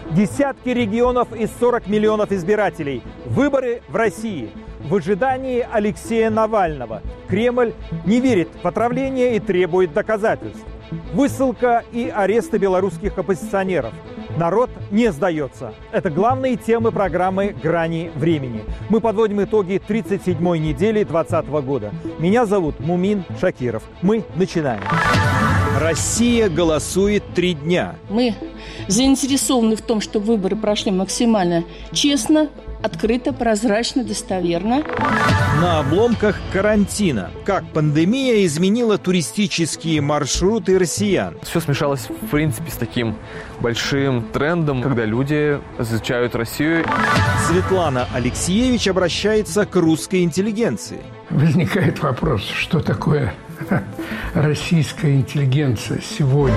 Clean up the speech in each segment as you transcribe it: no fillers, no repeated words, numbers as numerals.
Десятки регионов и 40 миллионов избирателей. Выборы в России. В ожидании Алексея Навального. Кремль не верит в отравление и требует доказательств. Высылка и аресты белорусских оппозиционеров. Народ не сдается. Это главные темы программы «Грани времени». Мы подводим итоги 37-й недели 2020 года. Меня зовут Мумин Шакиров. Мы начинаем. Россия голосует 3 дня. Мы заинтересованы в том, чтобы выборы прошли максимально честно, открыто, прозрачно, достоверно. На обломках карантина. Как пандемия изменила туристические маршруты россиян. Все смешалось, в принципе, с таким большим трендом, когда люди изучают Россию. Светлана Алексеевич обращается к русской интеллигенции. Возникает вопрос, что такое российская интеллигенция сегодня?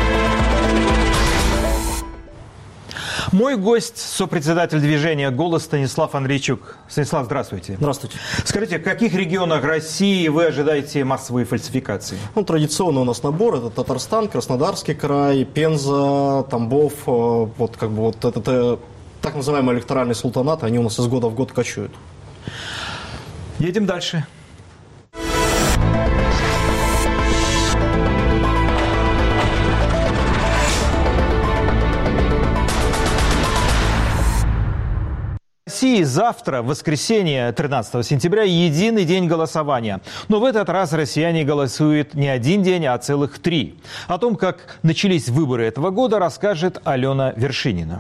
Мой гость – сопредседатель движения «Голос» Станислав Андрейчук. Станислав, здравствуйте. Здравствуйте. Скажите, в каких регионах России вы ожидаете массовые фальсификации? Традиционно у нас набор – это Татарстан, Краснодарский край, Пенза, Тамбов. Это так называемый электоральный султанат, они у нас из года в год кочуют. Едем дальше. В России завтра, воскресенье, 13 сентября, единый день голосования. Но в этот раз россияне голосуют не один день, а целых 3. О том, как начались выборы этого года, расскажет Алена Вершинина.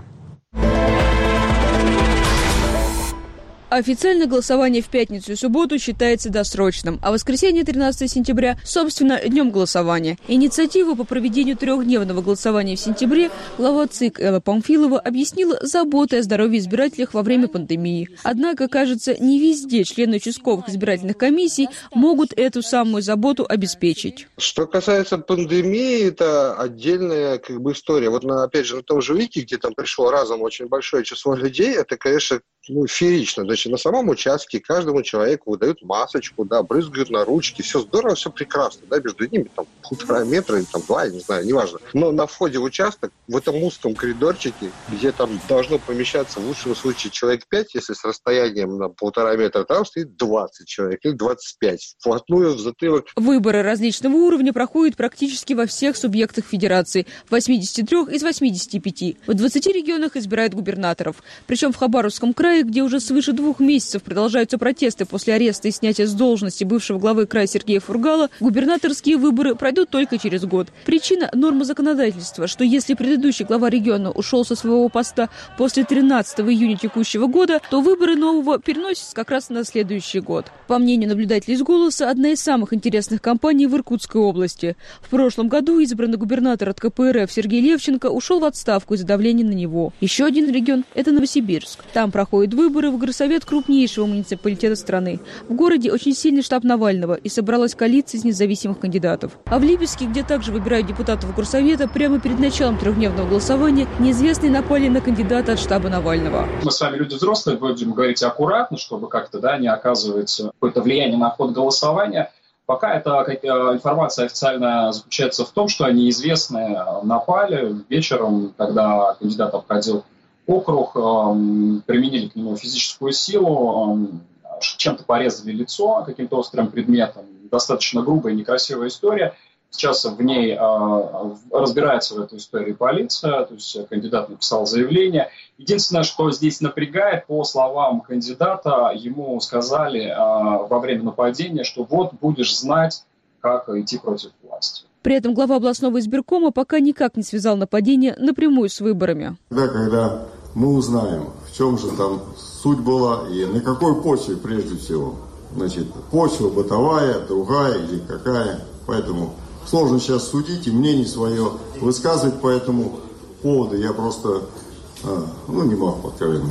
Официально голосование в пятницу и субботу считается досрочным, а воскресенье 13 сентября, собственно, днем голосования. Инициативу по проведению 3-дневного голосования в сентябре глава ЦИК Элла Памфилова объяснила заботой о здоровье избирателей во время пандемии. Однако, кажется, не везде члены участковых избирательных комиссий могут эту самую заботу обеспечить. Что касается пандемии, это отдельная история. Опять же, на том же Вики, где там пришло разом очень большое число людей, это, конечно, феерично. Значит, на самом участке каждому человеку выдают масочку, брызгают на ручки, все здорово, все прекрасно, между ними 1,5 метра или 2, я не знаю, неважно. Но на входе в участок, в этом узком коридорчике, где там должно помещаться в лучшем случае человек 5, если с расстоянием на 1,5 метра, там стоит 20 человек или 25, вплотную в затылок. Выборы различного уровня проходят практически во всех субъектах федерации, в 83 из 85. В 20 регионах избирают губернаторов. Причем в Хабаровском крае, где уже свыше 2 месяцев продолжаются протесты после ареста и снятия с должности бывшего главы края Сергея Фургала, губернаторские выборы пройдут только через год. Причина – норма законодательства, что если предыдущий глава региона ушел со своего поста после 13 июня текущего года, то выборы нового переносятся как раз на следующий год. По мнению наблюдателей из «Голоса», одна из самых интересных кампаний в Иркутской области. В прошлом году избранный губернатор от КПРФ Сергей Левченко ушел в отставку из-за давления на него. Еще один регион – это Новосибирск. Там проходят выборы в горсовет крупнейшего муниципалитета страны. В городе очень сильный штаб Навального, и собралась коалиция из независимых кандидатов. А в Липецке, где также выбирают депутатов горсовета, прямо перед началом 3-дневного голосования неизвестные напали на кандидата от штаба Навального. Мы с вами люди взрослые, будем говорить аккуратно, чтобы как-то не оказывать какое-то влияние на ход голосования. Пока эта информация официально заключается в том, что неизвестные напали вечером, когда кандидат обходил округ, применили к нему физическую силу, чем-то порезали лицо каким-то острым предметом. Достаточно грубая и некрасивая история. Сейчас в ней разбирается в этой истории полиция, то есть кандидат написал заявление. Единственное, что здесь напрягает, по словам кандидата, ему сказали во время нападения, что будешь знать, как идти против власти. При этом глава областного избиркома пока никак не связал нападение напрямую с выборами. Когда мы узнаем, в чем же там суть была и на какой почве прежде всего. Значит, почва бытовая, другая или какая. Поэтому сложно сейчас судить и мнение свое высказывать по этому поводу. Я просто не могу откровенно говорить.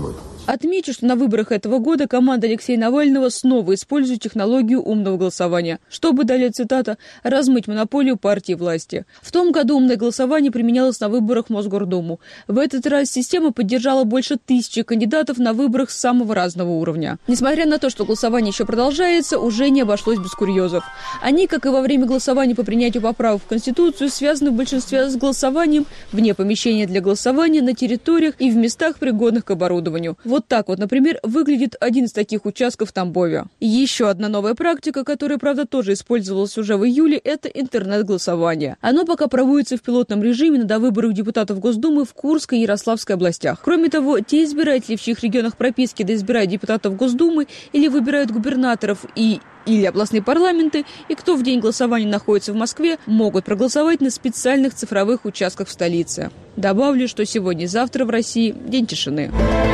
Отмечу, что на выборах этого года команда Алексея Навального снова использует технологию умного голосования, чтобы, далее цитата, «размыть монополию партии власти». В том году умное голосование применялось на выборах в Мосгордуму. В этот раз система поддержала больше 1000 кандидатов на выборах самого разного уровня. Несмотря на то, что голосование еще продолжается, уже не обошлось без курьезов. Они, как и во время голосования по принятию поправок в Конституцию, связаны в большинстве с голосованием вне помещения для голосования, на территориях и в местах, пригодных к оборудованию. Вот так вот, например, выглядит один из таких участков в Тамбове. Еще одна новая практика, которая, правда, тоже использовалась уже в июле, это интернет-голосование. Оно пока проводится в пилотном режиме на довыборах депутатов Госдумы в Курской и Ярославской областях. Кроме того, те избиратели, в чьих регионах прописки доизбирают депутатов Госдумы или выбирают губернаторов или областные парламенты, и кто в день голосования находится в Москве, могут проголосовать на специальных цифровых участках в столице. Добавлю, что сегодня и завтра в России день тишины.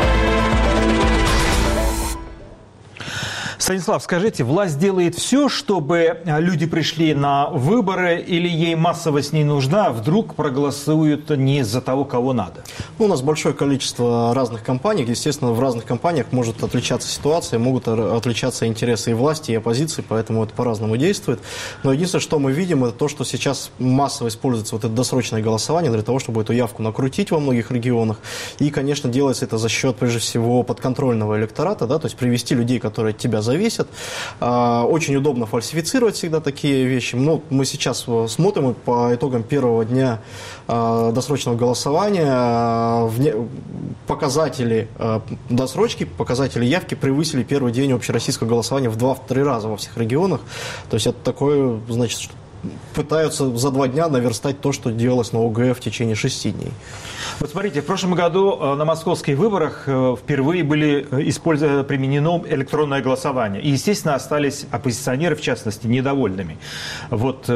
Станислав, скажите, власть делает все, чтобы люди пришли на выборы, или ей массовость не нужна, вдруг проголосуют не за того, кого надо? У нас большое количество разных компаний. Естественно, в разных компаниях может отличаться ситуация, могут отличаться интересы и власти, и оппозиции, поэтому это по-разному действует. Но единственное, что мы видим, это то, что сейчас массово используется вот это досрочное голосование для того, чтобы эту явку накрутить во многих регионах. И, конечно, делается это за счет, прежде всего, подконтрольного электората, да, то есть привести людей, которые от тебя зависят. Очень удобно фальсифицировать всегда такие вещи. Но мы сейчас смотрим по итогам первого дня досрочного голосования. Показатели досрочки, показатели явки превысили первый день общероссийского голосования в 2-3 раза во всех регионах. То есть это такое, значит, что пытаются за 2 дня наверстать то, что делалось на ОГЭ в течение 6 дней. Вот смотрите, в прошлом году на московских выборах впервые применено электронное голосование. И, естественно, остались оппозиционеры, в частности, недовольными. Вот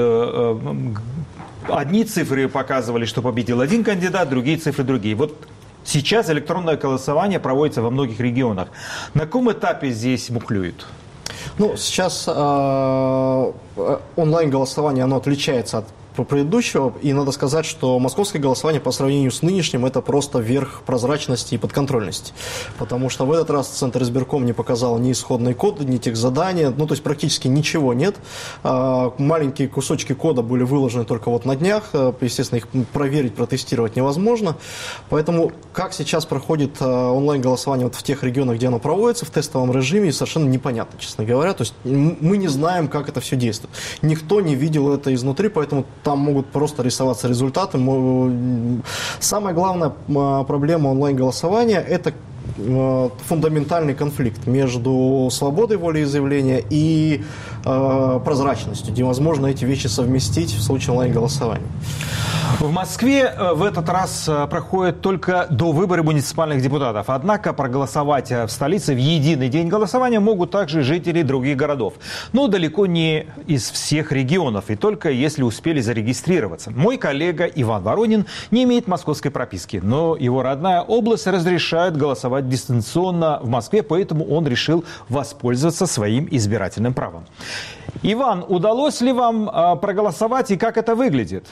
одни цифры показывали, что победил один кандидат, другие цифры другие. Вот сейчас электронное голосование проводится во многих регионах. На каком этапе здесь мухлюют? Ну, сейчас онлайн-голосование, оно отличается от предыдущего, и надо сказать, что московское голосование по сравнению с нынешним это просто верх прозрачности и подконтрольности, потому что в этот раз Центр избирком не показал ни исходные коды, ни техзадания, ну то есть практически ничего нет. Маленькие кусочки кода были выложены только вот на днях, естественно, их проверить, протестировать невозможно, поэтому как сейчас проходит онлайн-голосование вот в тех регионах, где оно проводится в тестовом режиме, совершенно непонятно, честно говоря, то есть мы не знаем, как это все действует. Никто не видел это изнутри, поэтому там могут просто рисоваться результаты. Самая главная проблема онлайн-голосования – это фундаментальный конфликт между свободой волеизъявления и прозрачностью. Невозможно эти вещи совместить в случае онлайн-голосования. В Москве в этот раз проходят только до выборы муниципальных депутатов. Однако проголосовать в столице в единый день голосования могут также жители других городов. Но далеко не из всех регионов, и только если успели зарегистрироваться. Мой коллега Иван Воронин не имеет московской прописки, но его родная область разрешает голосовать дистанционно в Москве, поэтому он решил воспользоваться своим избирательным правом. Иван, удалось ли вам проголосовать и как это выглядит?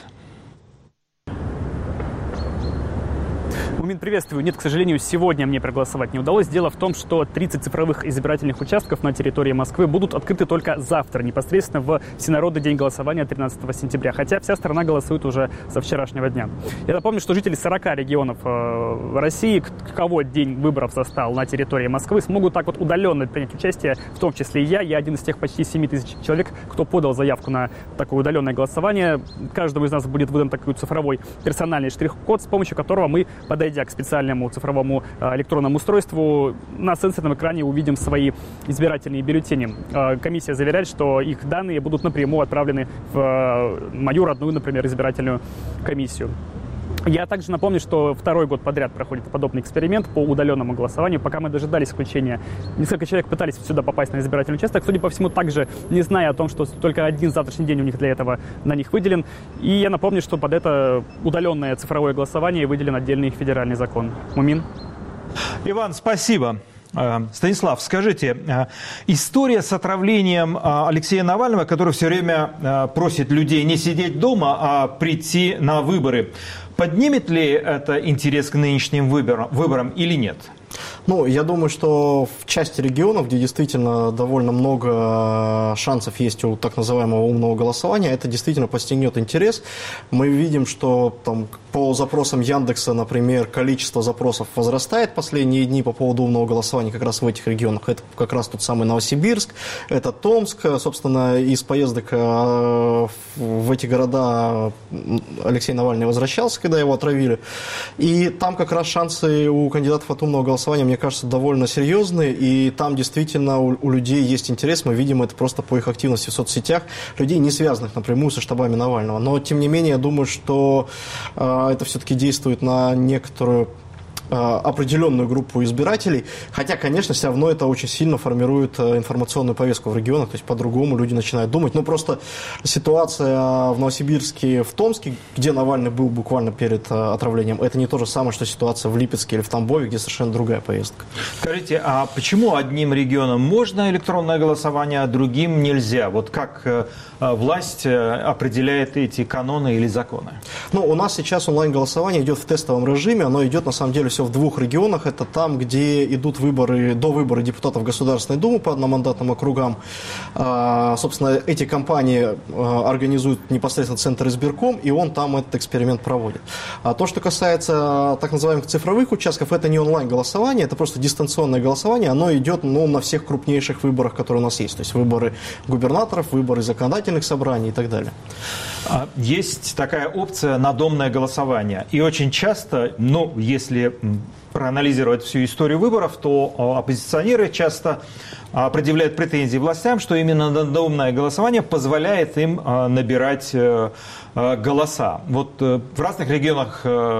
Мумин, приветствую. Нет, к сожалению, сегодня мне проголосовать не удалось. Дело в том, что 30 цифровых избирательных участков на территории Москвы будут открыты только завтра, непосредственно в всенародный день голосования 13 сентября. Хотя вся страна голосует уже со вчерашнего дня. Я напомню, что жители 40 регионов России, кого день выборов застал на территории Москвы, смогут так вот удаленно принять участие, в том числе и я. Я один из тех почти 7 тысяч человек, кто подал заявку на такое удаленное голосование. Каждому из нас будет выдан такой цифровой персональный штрих-код, с помощью которого мы, подойдя к специальному цифровому электронному устройству, на сенсорном экране увидим свои избирательные бюллетени. Комиссия заверяет, что их данные будут напрямую отправлены в мою родную, например, избирательную комиссию. Я также напомню, что 2-й год подряд проходит подобный эксперимент по удаленному голосованию. Пока мы дожидались включения, несколько человек пытались сюда попасть на избирательный участок, судя по всему, также не зная о том, что только один завтрашний день у них для этого на них выделен. И я напомню, что под это удаленное цифровое голосование выделен отдельный федеральный закон. Мумин? Иван, спасибо. Станислав, скажите, история с отравлением Алексея Навального, который все время просит людей не сидеть дома, а прийти на выборы, Поднимет ли это интерес к нынешним выборам или нет? Ну, я думаю, что в части регионов, где действительно довольно много шансов есть у так называемого умного голосования, это действительно подстегнет интерес. Мы видим, что там, по запросам Яндекса, например, количество запросов возрастает в последние дни по поводу умного голосования как раз в этих регионах. Это как раз тот самый Новосибирск, это Томск. Собственно, из поездок в эти города Алексей Навальный возвращался, когда его отравили. И там как раз шансы у кандидатов от умного голосования, мне кажется, довольно серьезные, и там действительно у людей есть интерес, мы видим это просто по их активности в соцсетях, людей, не связанных напрямую со штабами Навального. Но, тем не менее, я думаю, что это все-таки действует на некоторую определенную группу избирателей, хотя, конечно, все равно это очень сильно формирует информационную повестку в регионах, то есть по-другому люди начинают думать. Ну, просто ситуация в Новосибирске, в Томске, где Навальный был буквально перед отравлением, это не то же самое, что ситуация в Липецке или в Тамбове, где совершенно другая повестка. Скажите, а почему одним регионам можно электронное голосование, а другим нельзя? Вот как власть определяет эти каноны или законы? Ну, у нас сейчас онлайн-голосование идет в тестовом режиме, оно идет, на самом деле, все в двух регионах. Это там, где идут выборы, до выбора депутатов Государственной Думы по одномандатным округам. Собственно, эти кампании организует непосредственно Центр избирком, и он там этот эксперимент проводит. А то, что касается так называемых цифровых участков, это не онлайн-голосование, это просто дистанционное голосование. Оно идет на всех крупнейших выборах, которые у нас есть. То есть выборы губернаторов, выборы законодательных собраний и так далее. Есть такая опция надомное голосование. И очень часто, если проанализировать всю историю выборов, то оппозиционеры часто предъявляют претензии властям, что именно надомное голосование позволяет им набирать голоса. Вот в разных регионах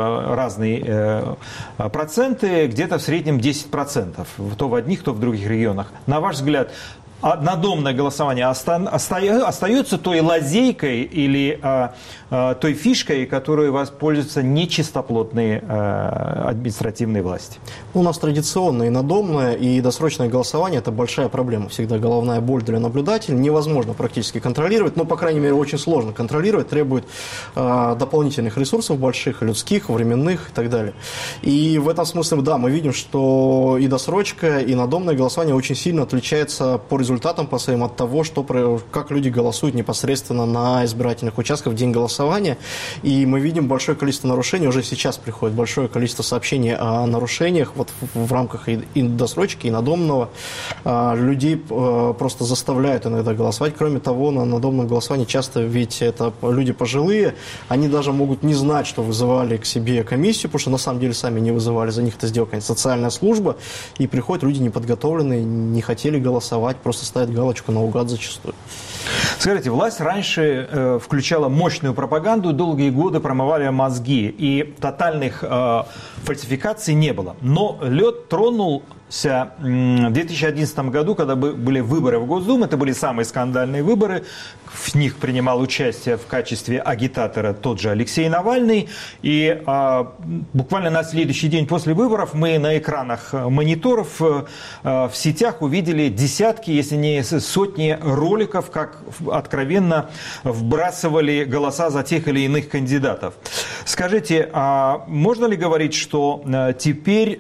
разные проценты, где-то в среднем 10%. То в одних, то в других регионах. На ваш взгляд, надомное голосование остается той лазейкой или той фишкой, которой воспользуются нечистоплотные административные власти? У нас традиционное и надомное, и досрочное голосование – это большая проблема. Всегда головная боль для наблюдателя. Невозможно практически контролировать, по крайней мере, очень сложно контролировать, требует дополнительных ресурсов больших, людских, временных и так далее. И в этом смысле, да, мы видим, что и досрочка, и надомное голосование очень сильно отличается по результатам, по своим, от того, как люди голосуют непосредственно на избирательных участках в день голосования. И мы видим большое количество нарушений, уже сейчас приходит большое количество сообщений о нарушениях вот в рамках и досрочки, и надомного. Людей просто заставляют иногда голосовать. Кроме того, на надомном голосовании часто ведь это люди пожилые, они даже могут не знать, что вызывали к себе комиссию, потому что на самом деле сами не вызывали, за них это сделала какая-нибудь социальная служба, и приходят люди неподготовленные, не хотели голосовать, просто ставят галочку наугад зачастую. Скажите, власть раньше включала мощную пропаганду, долгие годы промывали мозги, и тотальных фальсификаций не было. Но лед тронулся в 2011 году, когда были выборы в Госдуму, это были самые скандальные выборы, в них принимал участие в качестве агитатора тот же Алексей Навальный, и буквально на следующий день после выборов мы на экранах мониторов в сетях увидели десятки, если не сотни роликов, как откровенно вбрасывали голоса за тех или иных кандидатов. Скажите, можно ли говорить, что теперь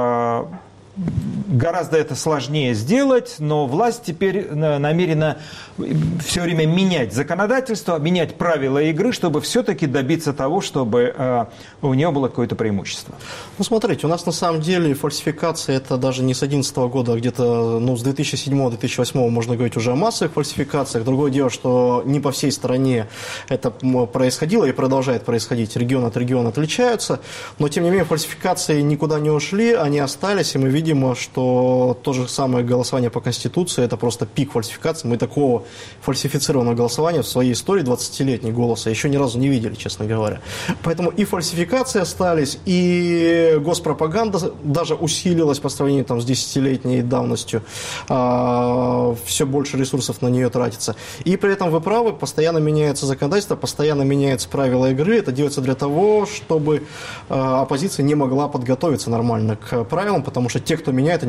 гораздо это сложнее сделать, но власть теперь намерена все время менять законодательство, менять правила игры, чтобы все-таки добиться того, чтобы у нее было какое-то преимущество? Ну, смотрите, у нас на самом деле фальсификации это даже не с 2011 года, а где-то с 2007-2008 можно говорить уже о массовых фальсификациях. Другое дело, что не по всей стране это происходило и продолжает происходить. Регион от региона отличаются, но тем не менее фальсификации никуда не ушли, они остались, и мы видим, что то же самое голосование по Конституции – это просто пик фальсификации. Мы такого фальсифицированного голосования в своей истории 20-летней голоса еще ни разу не видели, честно говоря. Поэтому и фальсификации остались, и госпропаганда даже усилилась по сравнению с 10-летней давностью. Все больше ресурсов на нее тратится. И при этом, вы правы, постоянно меняется законодательство, постоянно меняются правила игры. Это делается для того, чтобы оппозиция не могла подготовиться нормально к правилам, потому что те, кто меняет, они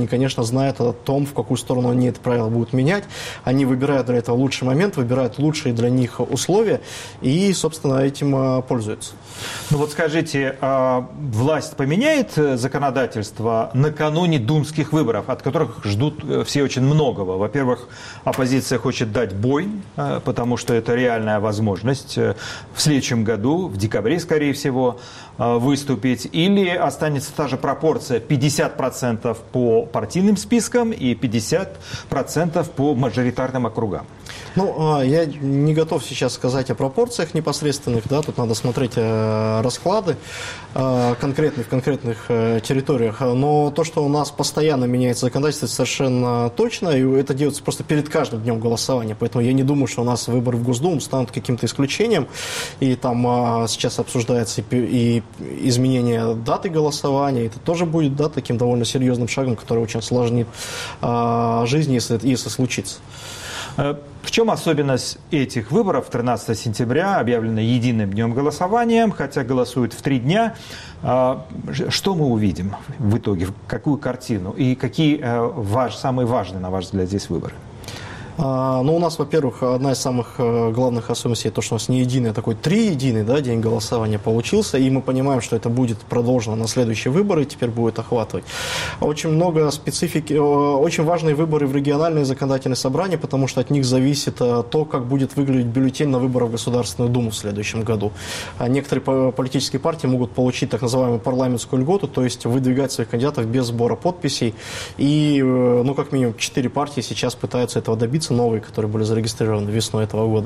они, конечно, знают о том, в какую сторону они это правило будут менять. Они выбирают для этого лучший момент, выбирают лучшие для них условия и, собственно, этим пользуются. Ну вот скажите, власть поменяет законодательство накануне думских выборов, от которых ждут все очень многого? Во-первых, оппозиция хочет дать бой, потому что это реальная возможность в следующем году, в декабре, скорее всего, выступить. Или останется та же пропорция 50% по партийным спискам и 50% по мажоритарным округам? Ну, я не готов сейчас сказать о пропорциях непосредственных, да, тут надо смотреть расклады в конкретных территориях, но то, что у нас постоянно меняется законодательство, совершенно точно, и это делается просто перед каждым днем голосования, поэтому я не думаю, что у нас выборы в Госдуму станут каким-то исключением, и там сейчас обсуждается и изменение даты голосования, это тоже будет, да, таким довольно серьезным шагом, который очень осложнит жизнь, если случится. В чем особенность этих выборов 13 сентября, объявлено единым днем голосования, хотя голосуют в 3 дня? Что мы увидим в итоге, какую картину и какие самые важные, на ваш взгляд, здесь выборы? Ну, у нас, во-первых, одна из самых главных особенностей, то, что у нас не единый, а такой триединый, да, день голосования получился, и мы понимаем, что это будет продолжено на следующие выборы, теперь будет охватывать. Очень много специфики, очень важные выборы в региональные законодательные собрания, потому что от них зависит то, как будет выглядеть бюллетень на выборах в Государственную Думу в следующем году. Некоторые политические партии могут получить так называемую парламентскую льготу, то есть выдвигать своих кандидатов без сбора подписей, и, ну, как минимум 4 партии сейчас пытаются этого добиться, новые, которые были зарегистрированы весной этого года.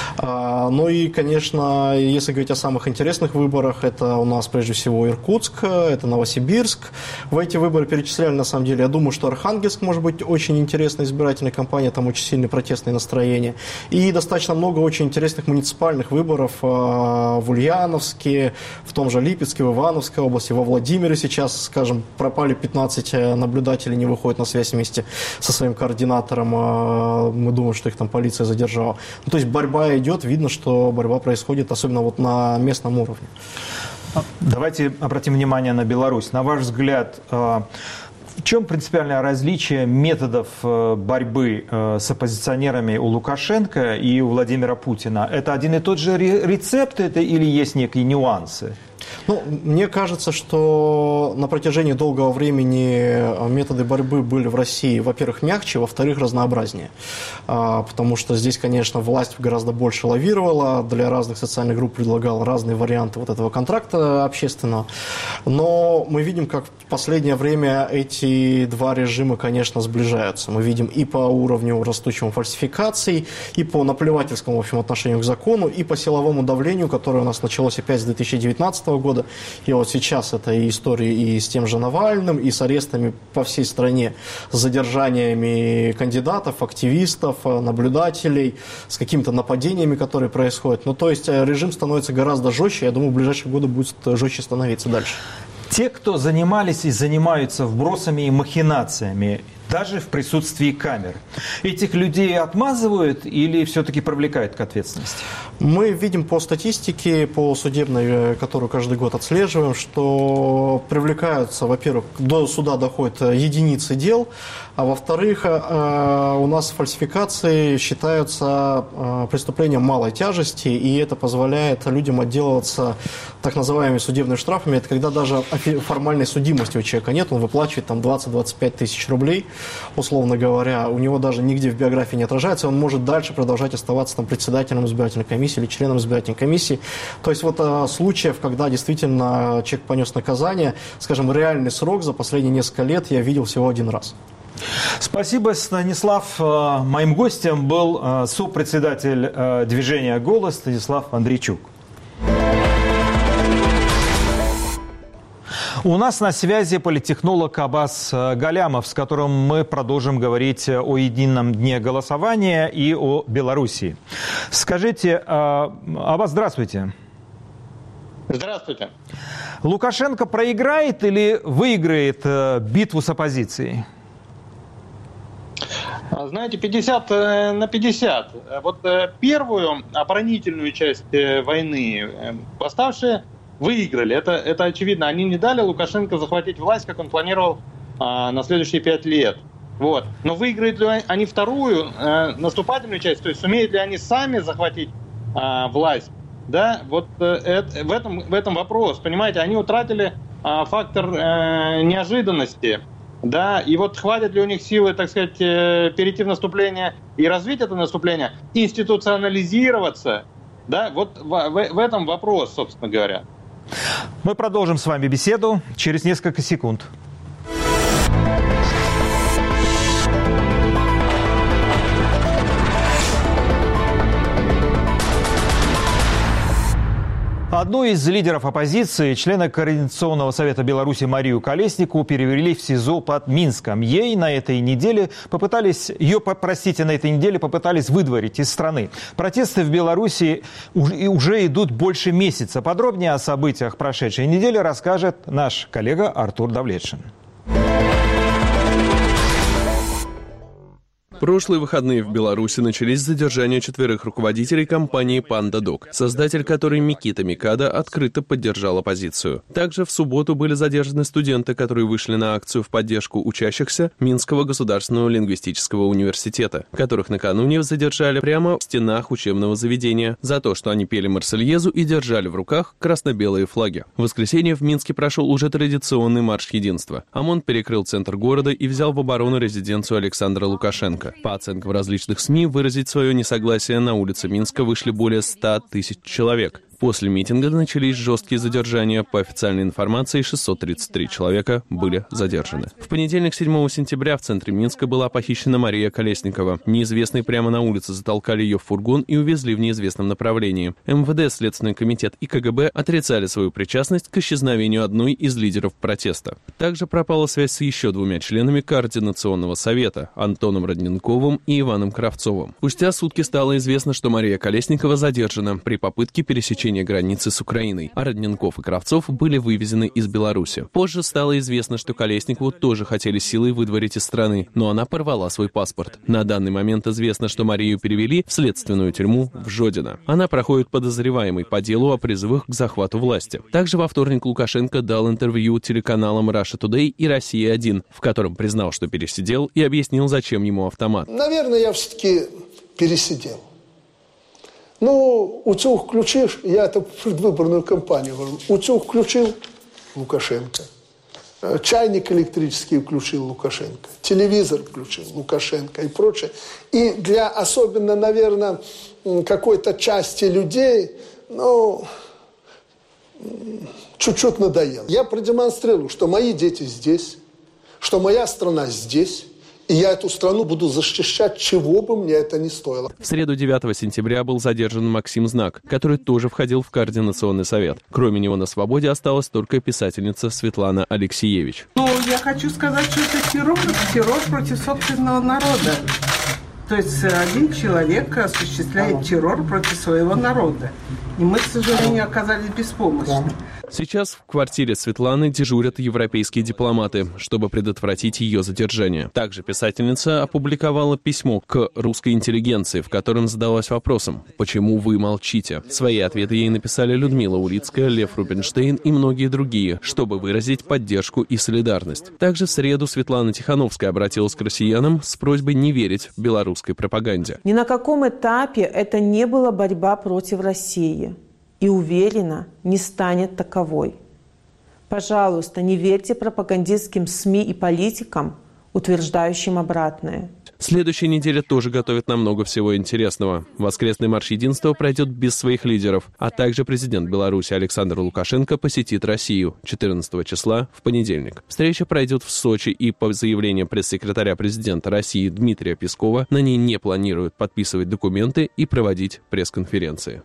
Ну и, конечно, если говорить о самых интересных выборах, это у нас прежде всего Иркутск, это Новосибирск. В эти выборы перечисляли, на самом деле, я думаю, что Архангельск может быть очень интересной избирательной кампанией, там очень сильные протестные настроения. И достаточно много очень интересных муниципальных выборов в Ульяновске, в том же Липецке, в Ивановской области, во Владимире сейчас, скажем, пропали 15 наблюдателей, не выходят на связь вместе со своим координатором. Мы думаем, что их там полиция задержала. Ну, то есть борьба идет, видно, что борьба происходит, особенно вот на местном уровне. Давайте обратим внимание на Беларусь. На ваш взгляд, в чем принципиальное различие методов борьбы с оппозиционерами у Лукашенко и у Владимира Путина? Это один и тот же рецепт или есть некие нюансы? Ну, мне кажется, что на протяжении долгого времени методы борьбы были в России, во-первых, мягче, во-вторых, разнообразнее. Потому что здесь, конечно, власть гораздо больше лавировала, для разных социальных групп предлагала разные варианты вот этого контракта общественного. Но мы видим, как в последнее время эти два режима, конечно, сближаются. Мы видим и по уровню растущего фальсификаций, и по наплевательскому, в общем, отношению к закону, и по силовому давлению, которое у нас началось опять с 2019 года. И вот сейчас это и истории и с тем же Навальным, и с арестами по всей стране, с задержаниями кандидатов, активистов, наблюдателей, с какими-то нападениями, которые происходят. Ну, то есть режим становится гораздо жестче. Я думаю, в ближайшие годы будет жестче становиться дальше. Те, кто занимались и занимаются вбросами и махинациями, даже в присутствии камер, этих людей отмазывают или все-таки привлекают к ответственности? Мы видим по статистике, по судебной, которую каждый год отслеживаем, что привлекаются, во-первых, до суда доходят единицы дел, а во-вторых, у нас фальсификации считаются преступлением малой тяжести, и это позволяет людям отделываться так называемыми судебными штрафами. Это когда даже формальной судимости у человека нет, он выплачивает там 20-25 тысяч рублей, условно говоря, у него даже нигде в биографии не отражается, он может дальше продолжать оставаться там председателем избирательной комиссии или членом избирательной комиссии. То есть вот случаев, когда действительно человек понес наказание, скажем, реальный срок за последние несколько лет я видел всего один раз. Спасибо, Станислав. Моим гостем был сопредседатель движения «Голос» Станислав Андрейчук. У нас на связи политтехнолог Аббас Галямов, с которым мы продолжим говорить о едином дне голосования и о Белоруссии. Скажите, Аббас, здравствуйте. Здравствуйте. Лукашенко проиграет или выиграет битву с оппозицией? Знаете, 50 на 50. Вот первую оборонительную часть войны восставшие выиграли. Это очевидно. Они не дали Лукашенко захватить власть, как он планировал на следующие 5 лет. Вот. Но выиграют ли они вторую наступательную часть, то есть сумеют ли они сами захватить власть? Да, вот в этом вопрос. Понимаете, они утратили фактор неожиданности. Да, и вот хватит ли у них силы, так сказать, перейти в наступление и развить это наступление, институционализироваться, да, вот в этом вопрос, собственно говоря. Мы продолжим с вами беседу через несколько секунд. Одну из лидеров оппозиции, члена Координационного совета Беларуси Марию Колесникову, перевели в СИЗО под Минском. Ее на этой неделе попытались выдворить из страны. Протесты в Беларуси уже идут больше месяца. Подробнее о событиях прошедшей недели расскажет наш коллега Артур Давлетшин. Прошлые выходные в Беларуси начались с задержания 4 руководителей компании «Панда-Док», создатель которой Микита Микада открыто поддержал оппозицию. Также в субботу были задержаны студенты, которые вышли на акцию в поддержку учащихся Минского государственного лингвистического университета, которых накануне задержали прямо в стенах учебного заведения за то, что они пели «Марсельезу» и держали в руках красно-белые флаги. В воскресенье в Минске прошел уже традиционный марш единства. ОМОН перекрыл центр города и взял в оборону резиденцию Александра Лукашенко. По оценкам различных СМИ, выразить свое несогласие на улице Минска вышли более 100 тысяч человек. После митинга начались жесткие задержания. По официальной информации, 633 человека были задержаны. В понедельник, 7 сентября, в центре Минска была похищена Мария Колесникова. Неизвестные прямо на улице затолкали ее в фургон и увезли в неизвестном направлении. МВД, Следственный комитет и КГБ отрицали свою причастность к исчезновению одной из лидеров протеста. Также пропала связь с еще 2 членами Координационного совета – Антоном Родненковым и Иваном Кравцовым. Спустя сутки стало известно, что Мария Колесникова задержана при попытке пересечения границы с Украиной, а Родненков и Кравцов были вывезены из Беларуси. Позже стало известно, что Колесникову тоже хотели силой выдворить из страны, но она порвала свой паспорт. На данный момент известно, что Марию перевели в следственную тюрьму в Жодино. Она проходит подозреваемой по делу о призывах к захвату власти. Также во вторник Лукашенко дал интервью телеканалам Russia Today и Россия-1, в котором признал, что пересидел, и объяснил, зачем ему автомат. Наверное, я все-таки пересидел. Ну, утюг включишь, я это в предвыборную кампанию говорю, утюг включил Лукашенко, чайник электрический включил Лукашенко, телевизор включил Лукашенко и прочее. И для особенно, наверное, какой-то части людей, ну, чуть-чуть надоело. Я продемонстрирую, что мои дети здесь, что моя страна здесь. И я эту страну буду защищать, чего бы мне это ни стоило. В среду 9 сентября был задержан Максим Знак, который тоже входил в Координационный совет. Кроме него на свободе осталась только писательница Светлана Алексеевич. Ну, я хочу сказать, что это террор против собственного народа. То есть один человек осуществляет террор против своего народа. И мы, к сожалению, оказались беспомощны. Сейчас в квартире Светланы дежурят европейские дипломаты, чтобы предотвратить ее задержание. Также писательница опубликовала письмо к русской интеллигенции, в котором задалась вопросом «Почему вы молчите?». Свои ответы ей написали Людмила Улицкая, Лев Рубинштейн и многие другие, чтобы выразить поддержку и солидарность. Также в среду Светлана Тихановская обратилась к россиянам с просьбой не верить белорусской пропаганде. Ни на каком этапе это не была борьба против России. И уверена, не станет таковой. Пожалуйста, не верьте пропагандистским СМИ и политикам, утверждающим обратное. Следующая неделя тоже готовит нам много всего интересного. Воскресный марш единства пройдет без своих лидеров, а также президент Беларуси Александр Лукашенко посетит Россию 14 числа в понедельник. Встреча пройдет в Сочи, и по заявлению пресс-секретаря президента России Дмитрия Пескова на ней не планируют подписывать документы и проводить пресс-конференции.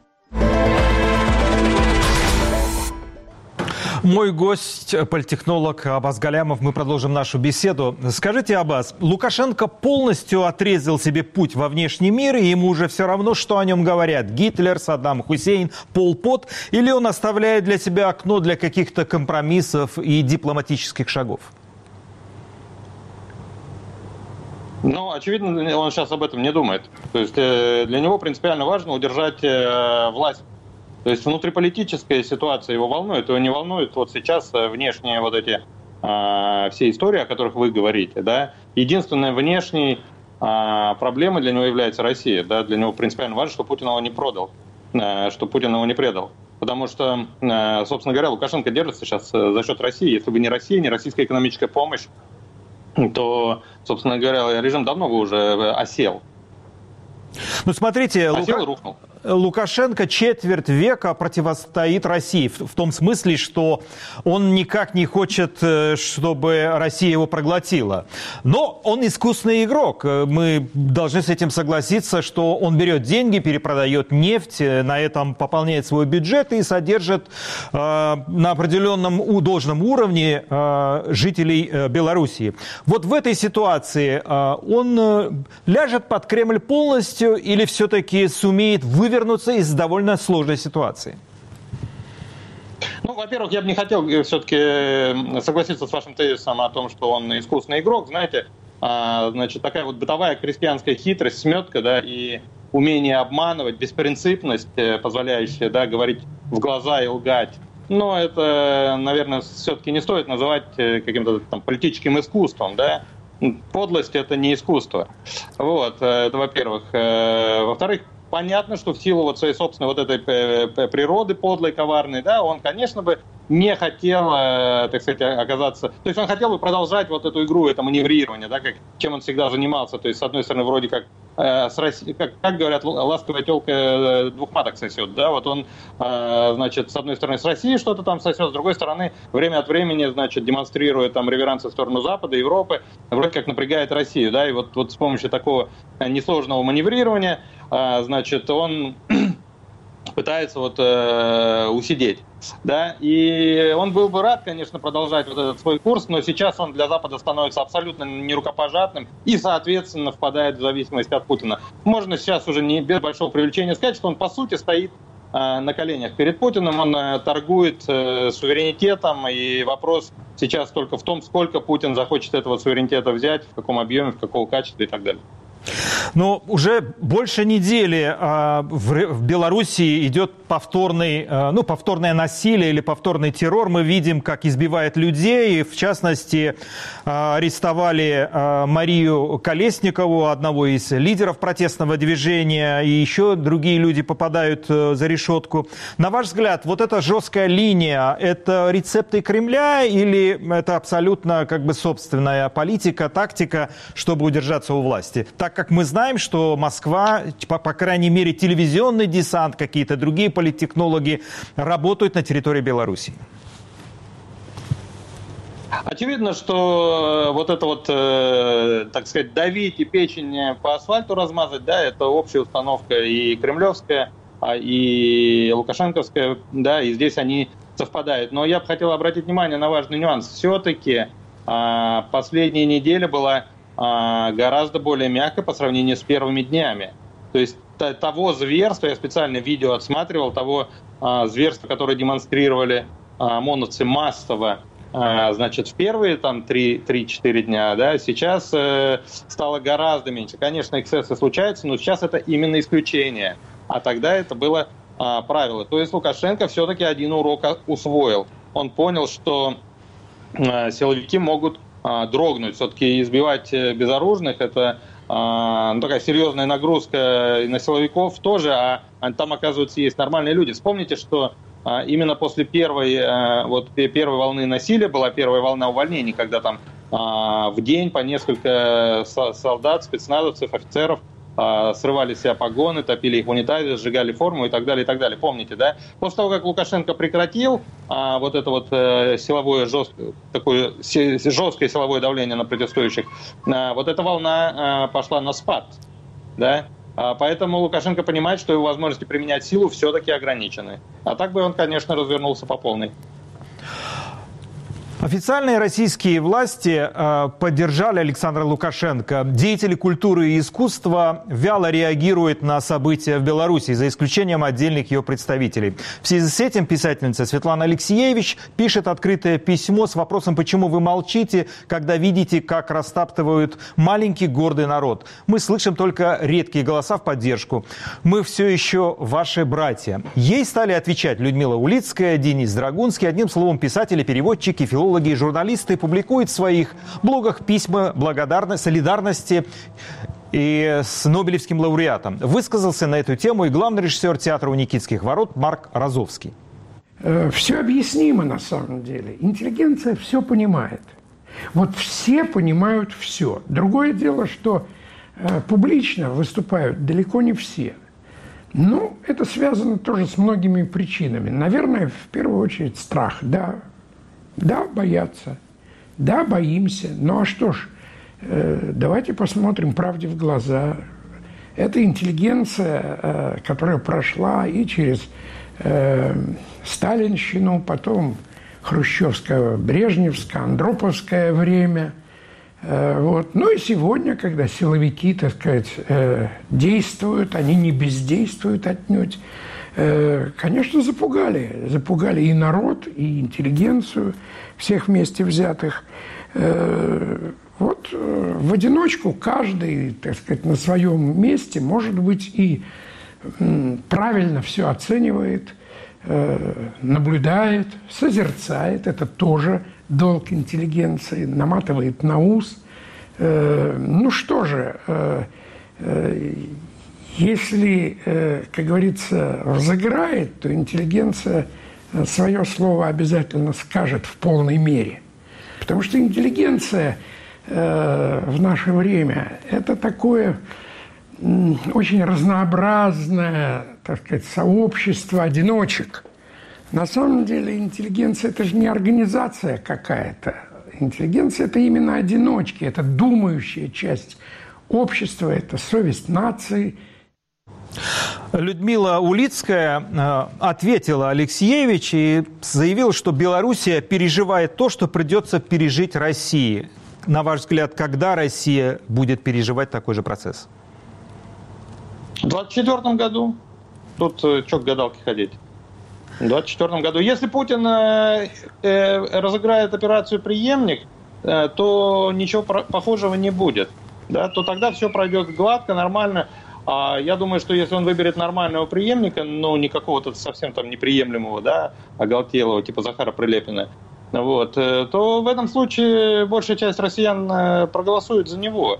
Мой гость, политтехнолог Аббас Галямов. Мы продолжим нашу беседу. Скажите, Аббас, Лукашенко полностью отрезал себе путь во внешний мир, и ему уже все равно, что о нем говорят? Гитлер, Саддам Хусейн, Пол Пот? Или он оставляет для себя окно для каких-то компромиссов и дипломатических шагов? Ну, очевидно, он сейчас об этом не думает. То есть для него принципиально важно удержать власть. То есть внутриполитическая ситуация его волнует, его не волнует вот сейчас внешние вот эти всей истории, о которых вы говорите, да. Единственной внешней проблемой для него является Россия, да. Для него принципиально важно, что Путин его не продал, что Путин его не предал. Потому что, собственно говоря, Лукашенко держится сейчас за счет России. Если бы не Россия, не российская экономическая помощь, то, собственно говоря, режим давно бы уже осел. Ну, смотрите, рухнул. Лукашенко четверть века противостоит России. В том смысле, что он никак не хочет, чтобы Россия его проглотила. Но он искусный игрок. Мы должны с этим согласиться, что он берет деньги, перепродает нефть, на этом пополняет свой бюджет и содержит на определенном должном уровне жителей Белоруссии. Вот в этой ситуации он ляжет под Кремль полностью или все-таки сумеет вывернуться из довольно сложной ситуации? Ну, во-первых, я бы не хотел все-таки согласиться с вашим тезисом о том, что он искусный игрок. Знаете, значит, такая вот бытовая крестьянская хитрость, сметка, да, и умение обманывать, беспринципность, позволяющая, да, говорить в глаза и лгать. Но это, наверное, все-таки не стоит называть каким-то там политическим искусством, да. Подлость — это не искусство. Вот, это во-первых. Во-вторых, понятно, что в силу вот своей собственной вот этой природы подлой, коварной, да, он, конечно бы, не хотел, так сказать, оказаться... То есть он хотел бы продолжать вот эту игру, это маневрирование, да, чем он всегда занимался. То есть, с одной стороны, вроде как, как говорят, ласковая тёлка двух маток сосет, да, вот он, значит, с одной стороны, с Россией что-то там сосет, с другой стороны, время от времени, значит, демонстрирует там реверансы в сторону Запада, Европы, вроде как напрягает Россию, да, и вот с помощью такого несложного маневрирования, значит, он пытается вот усидеть, да, и он был бы рад, конечно, продолжать вот этот свой курс, но сейчас он для Запада становится абсолютно нерукопожатным и, соответственно, впадает в зависимость от Путина. Можно сейчас уже не без большого преувеличения сказать, что он, по сути, стоит на коленях перед Путиным, он торгует суверенитетом, и вопрос сейчас только в том, сколько Путин захочет этого суверенитета взять, в каком объеме, в какого качества и так далее. Но уже больше недели в Белоруссии идет повторное насилие или повторный террор. Мы видим, как избивают людей. В частности, арестовали Марию Колесникову, одного из лидеров протестного движения, и еще другие люди попадают за решетку. На ваш взгляд, вот эта жесткая линия, это рецепты Кремля или это абсолютно как бы собственная политика, тактика, чтобы удержаться у власти? Так как мы знаем, что Москва, по крайней мере, телевизионный десант, какие-то другие политтехнологи работают на территории Беларуси. Очевидно, что вот это вот, так сказать, давить и печень по асфальту размазать, да, это общая установка и кремлевская, и лукашенковская, да, и здесь они совпадают. Но я бы хотел обратить внимание на важный нюанс. Все-таки последняя неделя была гораздо более мягко по сравнению с первыми днями. То есть того зверства, я специально видео отсматривал, того зверства, которое демонстрировали ОМОНовцы массово, значит, в первые там 3-4 дня, да, сейчас стало гораздо меньше. Конечно, эксцессы случаются, но сейчас это именно исключение. А тогда это было правило. То есть Лукашенко все-таки один урок усвоил. Он понял, что силовики могут дрогнуть. Все-таки избивать безоружных — это такая серьезная нагрузка на силовиков тоже, а там, оказывается, есть нормальные люди. Вспомните, что именно после первой волны насилия была первая волна увольнений, когда там в день по несколько солдат, спецназовцев, офицеров срывали с себя погоны, топили их в унитазе, сжигали форму и так далее, и так далее. Помните, да? После того, как Лукашенко прекратил вот это вот силовое, такое жесткое силовое давление на протестующих, вот эта волна пошла на спад, да? Поэтому Лукашенко понимает, что его возможности применять силу все-таки ограничены. А так бы он, конечно, развернулся по полной. Официальные российские власти поддержали Александра Лукашенко. Деятели культуры и искусства вяло реагируют на события в Беларуси, за исключением отдельных ее представителей. В связи с этим писательница Светлана Алексеевич пишет открытое письмо с вопросом: почему вы молчите, когда видите, как растаптывают маленький гордый народ? Мы слышим только редкие голоса в поддержку. Мы все еще ваши братья. Ей стали отвечать Людмила Улицкая, Денис Драгунский, одним словом, писатели, переводчики, филологи политологи и журналисты публикуют в своих блогах письма солидарности и с Нобелевским лауреатом. Высказался на эту тему и главный режиссер театра у Никитских ворот Марк Розовский. Все объяснимо на самом деле. Интеллигенция все понимает. Вот все понимают все. Другое дело, что публично выступают далеко не все. Ну, это связано тоже с многими причинами. Наверное, в первую очередь страх. Да, боятся. Да, боимся. Ну, а что ж, давайте посмотрим правде в глаза. Это интеллигенция, которая прошла и через сталинщину, потом хрущевское, брежневское, андроповское время. Вот. Ну и сегодня, когда силовики, так сказать, действуют, они не бездействуют отнюдь, конечно, запугали. Запугали и народ, и интеллигенцию, всех вместе взятых. Вот в одиночку каждый, так сказать, на своем месте, может быть, и правильно все оценивает, наблюдает, созерцает. Это тоже долг интеллигенции, наматывает на ус. Ну что же, если, как говорится, разыграет, то интеллигенция свое слово обязательно скажет в полной мере. Потому что интеллигенция в наше время – это такое очень разнообразное, так сказать, сообщество одиночек. На самом деле интеллигенция – это же не организация какая-то. Интеллигенция – это именно одиночки, это думающая часть общества, это совесть нации. Людмила Улицкая ответила Алексеевич и заявила, что Белоруссия переживает то, что придется пережить России. На ваш взгляд, когда Россия будет переживать такой же процесс? В 2024 году. Тут что к гадалке ходить? В 2024 году. Если Путин разыграет операцию «Преемник», то ничего похожего не будет. Да? То тогда все пройдет гладко, нормально. А я думаю, что если он выберет нормального преемника, ну, не какого-то совсем там неприемлемого, да, оголтелого, типа Захара Прилепина, вот, то в этом случае большая часть россиян проголосует за него.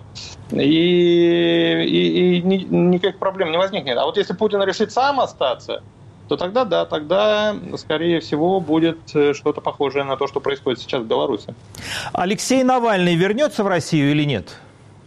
И никаких проблем не возникнет. А вот если Путин решит сам остаться, то тогда, да, тогда, скорее всего, будет что-то похожее на то, что происходит сейчас в Беларуси. Алексей Навальный вернется в Россию или нет?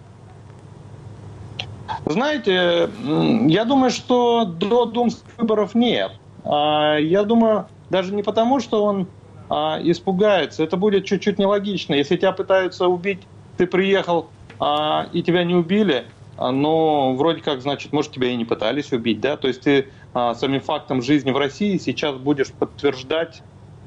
Знаете, я думаю, что до думских выборов нет. Я думаю, даже не потому, что он испугается. Это будет чуть-чуть нелогично. Если тебя пытаются убить, ты приехал, и тебя не убили, но вроде как, значит, может, тебя и не пытались убить, да? То есть ты самим фактом жизни в России сейчас будешь подтверждать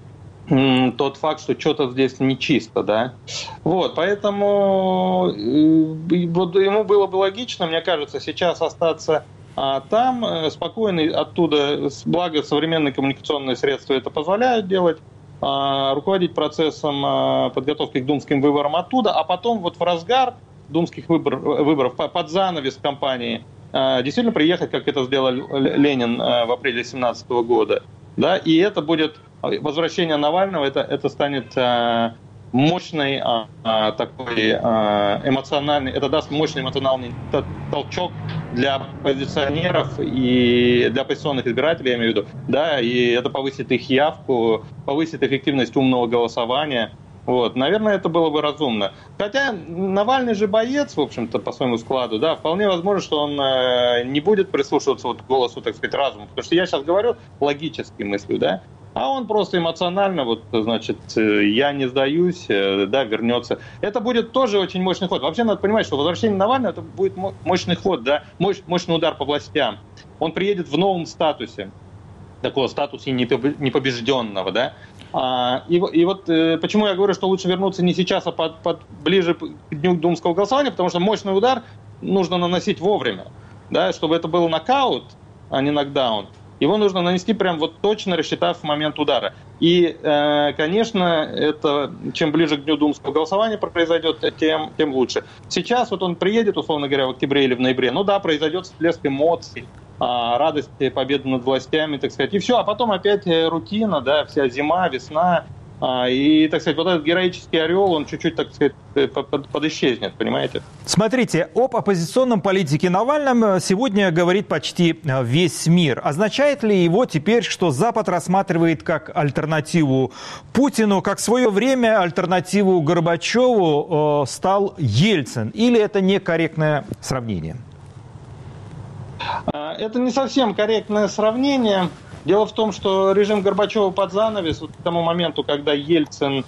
тот факт, что что-то здесь нечисто, да. Вот, поэтому ему было бы логично, мне кажется, сейчас остаться там, спокойно оттуда, благо современные коммуникационные средства это позволяют делать, руководить процессом подготовки к думским выборам оттуда, а потом вот в разгар думских выборов под занавес кампании действительно приехать, как это сделал Ленин в апреле 2017 года. Да, и это будет возвращение Навального, это станет мощный такой эмоциональный, это даст мощный эмоциональный толчок для оппозиционеров и для оппозиционных избирателей, я имею в виду, да, и это повысит их явку, повысит эффективность умного голосования. Вот, наверное, это было бы разумно. Хотя Навальный же боец, в общем-то, по своему складу, да, вполне возможно, что он не будет прислушиваться вот к голосу, так сказать, разума. Потому что я сейчас говорю логически мыслю, да, а он просто эмоционально, вот, значит, я не сдаюсь, да, вернется. Это будет тоже очень мощный ход. Вообще надо понимать, что возвращение Навального, это будет мощный ход, да, мощный удар по властям. Он приедет в новом статусе, такого статуса непобежденного, да. И вот почему я говорю, что лучше вернуться не сейчас, а ближе к дню думского голосования, потому что мощный удар нужно наносить вовремя, да, чтобы это был нокаут, а не нокдаун. Его нужно нанести прям вот точно рассчитав момент удара. И, конечно, это чем ближе к дню думского голосования произойдет, тем лучше. Сейчас вот он приедет, условно говоря, в октябре или в ноябре, ну да, произойдет всплеск эмоций, радость победы над властями, так сказать, и все, а потом опять рутина, да, вся зима, весна, И, так сказать, вот этот героический орел, он чуть-чуть, так сказать, подисчезнет, понимаете? Смотрите, об оппозиционном политике Навальном сегодня говорит почти весь мир. Означает ли его теперь, что Запад рассматривает как альтернативу Путину, как в свое время альтернативу Горбачеву стал Ельцин? Или это некорректное сравнение? Это не совсем корректное сравнение. Дело в том, что режим Горбачева под занавес, вот к тому моменту, когда Ельцин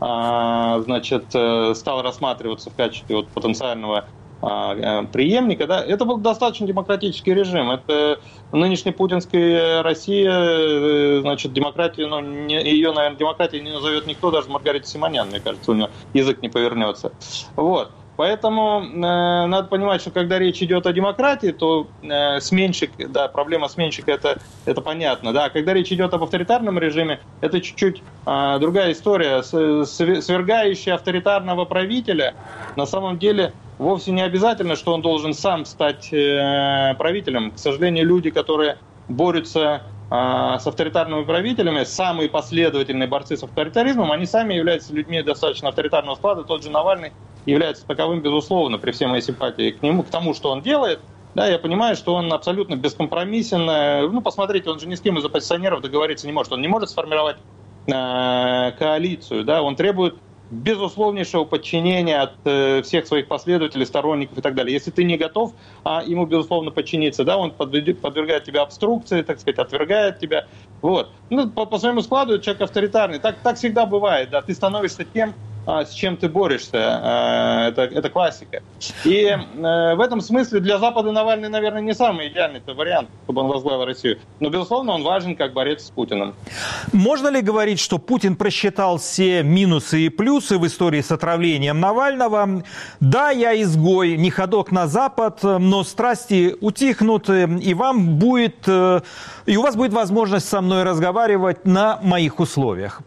стал рассматриваться в качестве потенциального преемника, да, это был достаточно демократический режим. Это нынешняя путинская Россия, демократию, ее, наверное, демократией не назовет никто, даже Маргарита Симонян, мне кажется, у нее язык не повернется. Вот. Поэтому надо понимать, что когда речь идет о демократии, то сменщик, да, проблема сменщика это понятно. Да. Когда речь идет об авторитарном режиме, это чуть-чуть другая история. Свергающий авторитарного правителя на самом деле вовсе не обязательно, что он должен сам стать правителем. К сожалению, люди, которые борются с авторитарными правителями, самые последовательные борцы с авторитаризмом, они сами являются людьми достаточно авторитарного склада. Тот же Навальный является таковым, безусловно, при всей моей симпатии к нему, к тому, что он делает. Да, я понимаю, что он абсолютно бескомпромиссен. Ну, посмотрите, он же ни с кем из оппозиционеров договориться не может. Он не может сформировать коалицию. Да? Он требует безусловнейшего подчинения от всех своих последователей, сторонников и так далее. Если ты не готов ему, безусловно, подчиниться, да, он подвергает тебя обструкции, так сказать, отвергает тебя. Вот. Ну, по своему складу человек авторитарный. Так всегда бывает. Да? Ты становишься тем, с чем ты борешься. Это классика. И в этом смысле для Запада Навальный, наверное, не самый идеальный вариант, чтобы он возглавил Россию. Но, безусловно, он важен как борец с Путиным. Можно ли говорить, что Путин просчитал все минусы и плюсы в истории с отравлением Навального? Да, я изгой, не ходок на Запад, но страсти утихнут, и у вас будет возможность со мной разговаривать на моих условиях.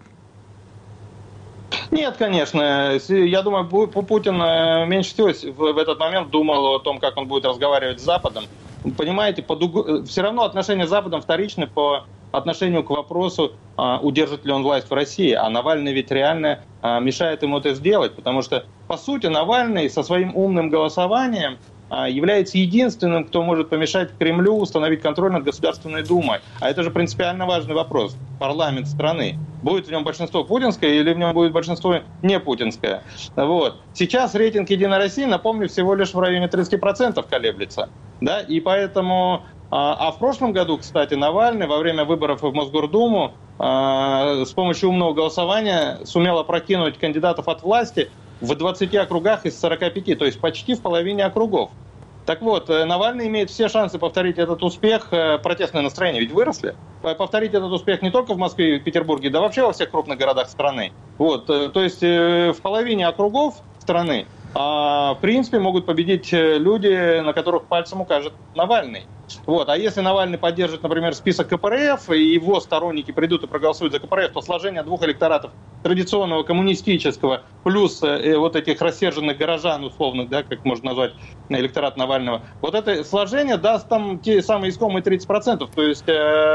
Нет, конечно. Я думаю, Путин меньше всего в этот момент думал о том, как он будет разговаривать с Западом. Понимаете, все равно отношения с Западом вторичны по отношению к вопросу, удержит ли он власть в России. А Навальный ведь реально мешает ему это сделать, потому что, по сути, Навальный со своим умным голосованием является единственным, кто может помешать Кремлю установить контроль над Государственной Думой. А это же принципиально важный вопрос. Парламент страны. Будет в нем большинство путинское или в нем будет большинство не путинское? Вот. Сейчас рейтинг «Единой России», напомню, всего лишь в районе 30% колеблется. Да? И поэтому... А в прошлом году, кстати, Навальный во время выборов в Мосгордуму с помощью умного голосования сумел опрокинуть кандидатов от власти в 20 округах из 45, то есть почти в половине округов. Так вот, Навальный имеет все шансы повторить этот успех. Протестные настроения ведь выросли. Повторить этот успех не только в Москве и Петербурге, да вообще во всех крупных городах страны. Вот, то есть в половине округов страны, в принципе, могут победить люди, на которых пальцем укажет Навальный. Вот. А если Навальный поддержит, например, список КПРФ, и его сторонники придут и проголосуют за КПРФ, то сложение двух электоратов, традиционного коммунистического, плюс вот этих рассерженных горожан, условных, да, как можно назвать электорат Навального, вот это сложение даст там те самые искомые 30%, то есть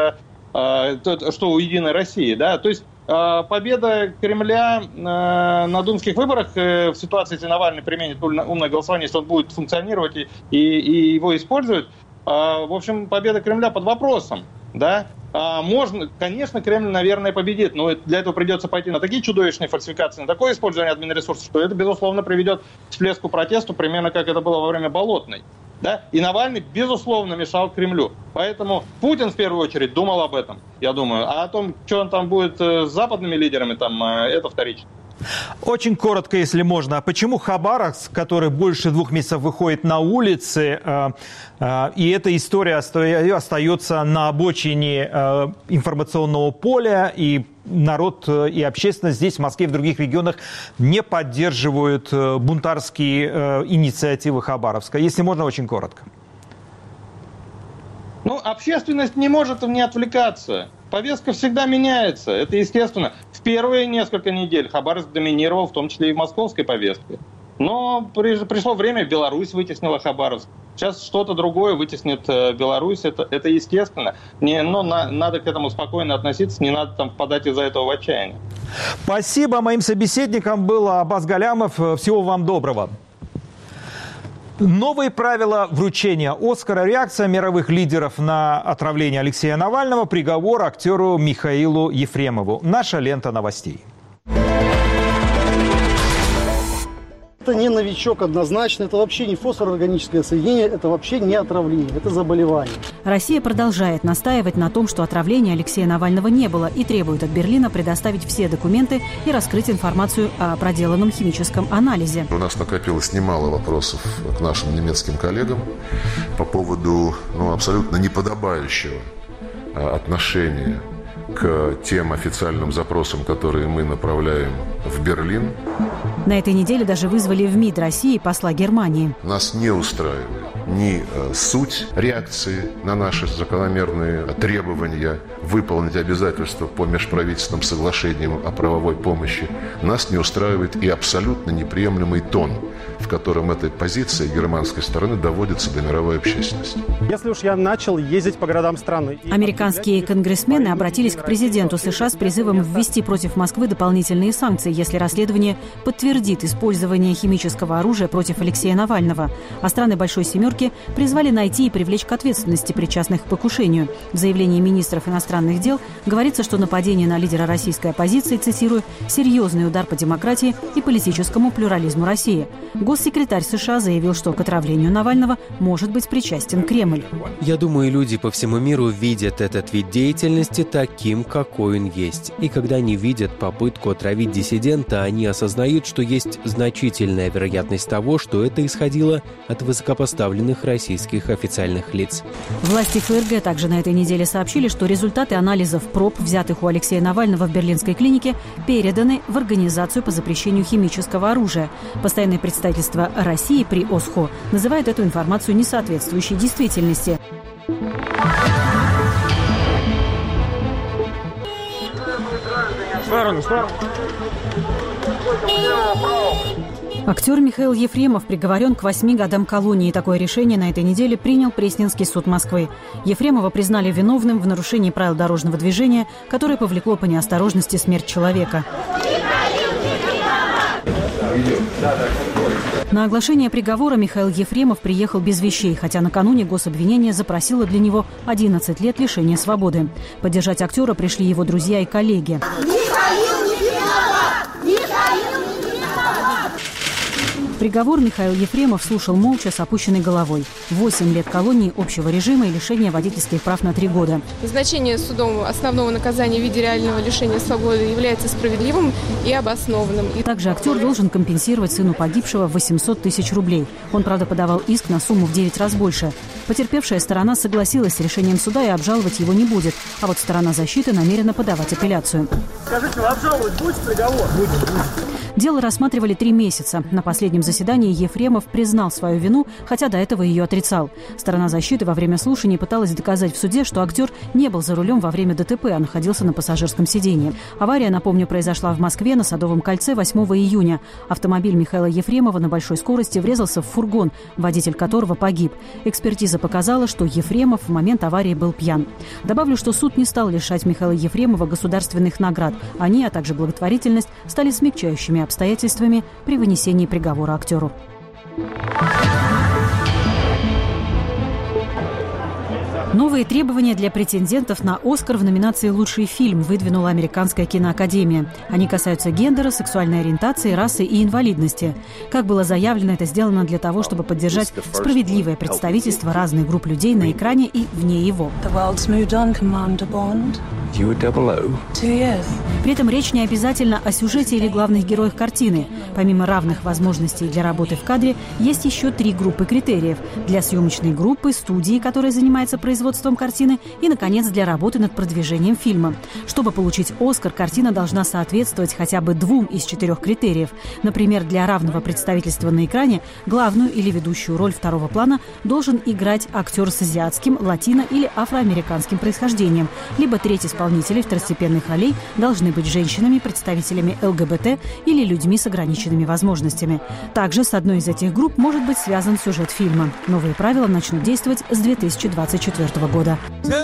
что у «Единой России». Да? То есть победа Кремля на думских выборах в ситуации, если Навальный применит умное голосование, если он будет функционировать и его использовать, в общем, победа Кремля под вопросом. Да? Можно, конечно, Кремль, наверное, победит, но для этого придется пойти на такие чудовищные фальсификации, на такое использование админресурсов, что это, безусловно, приведет к всплеску протесту, примерно как это было во время Болотной. Да? И Навальный, безусловно, мешал Кремлю. Поэтому Путин в первую очередь думал об этом, я думаю. А о том, что он там будет с западными лидерами, там, это вторично. Очень коротко, если можно. Почему Хабаровск, который больше 2 месяцев выходит на улицы, и эта история остается на обочине информационного поля, и народ и общественность здесь, в Москве и в других регионах не поддерживают бунтарские инициативы Хабаровска? Если можно, очень коротко. Ну, общественность не может не отвлекаться. Повестка всегда меняется, это естественно. В первые несколько недель Хабаровск доминировал, в том числе и в московской повестке. Но пришло время, Беларусь вытеснила Хабаровск. Сейчас что-то другое вытеснит Беларусь, это естественно. Но надо к этому спокойно относиться, не надо там впадать из-за этого в отчаяние. Спасибо. Моим собеседником был Аббас Галямов. Всего вам доброго. Новые правила вручения «Оскара», реакция мировых лидеров на отравление Алексея Навального, приговор актеру Михаилу Ефремову. Наша лента новостей. Это не новичок однозначно, это вообще не фосфорорганическое соединение, это вообще не отравление, это заболевание. Россия продолжает настаивать на том, что отравления Алексея Навального не было, и требует от Берлина предоставить все документы и раскрыть информацию о проделанном химическом анализе. У нас накопилось немало вопросов к нашим немецким коллегам по поводу абсолютно неподобающего отношения к тем официальным запросам, которые мы направляем в Берлин. На этой неделе даже вызвали в МИД России посла Германии. Нас не устраивает ни суть реакции на наши закономерные требования выполнить обязательства по межправительственным соглашениям о правовой помощи. Нас не устраивает и абсолютно неприемлемый тон, в котором эта позиция германской стороны доводится до мировой общественности. Если уж я начал ездить по городам страны... Американские конгрессмены обратились к президенту США с призывом ввести против Москвы дополнительные санкции, если расследование подтвердит использование химического оружия против Алексея Навального. А страны Большой Семерки призвали найти и привлечь к ответственности причастных к покушению. В заявлении министров иностранных дел говорится, что нападение на лидера российской оппозиции, цитирую, «серьезный удар по демократии и политическому плюрализму России». Госсекретарь США заявил, что к отравлению Навального может быть причастен Кремль. Я думаю, люди по всему миру видят этот вид деятельности таким, какой он есть. И когда они видят попытку отравить диссидента, они осознают, что есть значительная вероятность того, что это исходило от высокопоставленных российских официальных лиц. Власти ФРГ также на этой неделе сообщили, что результаты анализов проб, взятых у Алексея Навального в берлинской клинике, переданы в Организацию по запрещению химического оружия. Постоянное представительство России при ОСХО называет эту информацию несоответствующей действительности. Актер Михаил Ефремов приговорен к 8 годам колонии. Такое решение на этой неделе принял Пресненский суд Москвы. Ефремова признали виновным в нарушении правил дорожного движения, которое повлекло по неосторожности смерть человека. На оглашение приговора Михаил Ефремов приехал без вещей, хотя накануне гособвинение запросило для него 11 лет лишения свободы. Поддержать актера пришли его друзья и коллеги. Приговор Михаил Ефремов слушал молча с опущенной головой. 8 лет колонии общего режима и лишения водительских прав на 3 года. Назначение судом основного наказания в виде реального лишения свободы является справедливым и обоснованным. Также актер должен компенсировать сыну погибшего 800 тысяч рублей. Он, правда, подавал иск на сумму в 9 раз больше. Потерпевшая сторона согласилась с решением суда и обжаловать его не будет. А вот сторона защиты намерена подавать апелляцию. Скажите, вы обжаловать будете приговор? Будет. Дело рассматривали 3 месяца. На последнем заседании Ефремов признал свою вину, хотя до этого ее отрицал. Сторона защиты во время слушаний пыталась доказать в суде, что актер не был за рулем во время ДТП, а находился на пассажирском сиденье. Авария, напомню, произошла в Москве на Садовом кольце 8 июня. Автомобиль Михаила Ефремова на большой скорости врезался в фургон, водитель которого погиб. Экспертиза показала, что Ефремов в момент аварии был пьян. Добавлю, что суд не стал лишать Михаила Ефремова государственных наград. Они, а также благотворительность, стали смягчающими обстоятельствами при вынесении приговора актеру. Новые требования для претендентов на «Оскар» в номинации «Лучший фильм» выдвинула Американская киноакадемия. Они касаются гендера, сексуальной ориентации, расы и инвалидности. Как было заявлено, это сделано для того, чтобы поддержать справедливое представительство разных групп людей на экране и вне его. При этом речь не обязательно о сюжете или главных героях картины. Помимо равных возможностей для работы в кадре, есть еще 3 группы критериев. Для съемочной группы, студии, которая занимается производством производством картины и, наконец, для работы над продвижением фильма. Чтобы получить «Оскар», картина должна соответствовать хотя бы 2 из 4 критериев. Например, для равного представительства на экране главную или ведущую роль второго плана должен играть актер с азиатским, латино- или афроамериканским происхождением, либо треть исполнителей второстепенных ролей должны быть женщинами, представителями ЛГБТ или людьми с ограниченными возможностями. Также с одной из этих групп может быть связан сюжет фильма. Новые правила начнут действовать с 2024 года.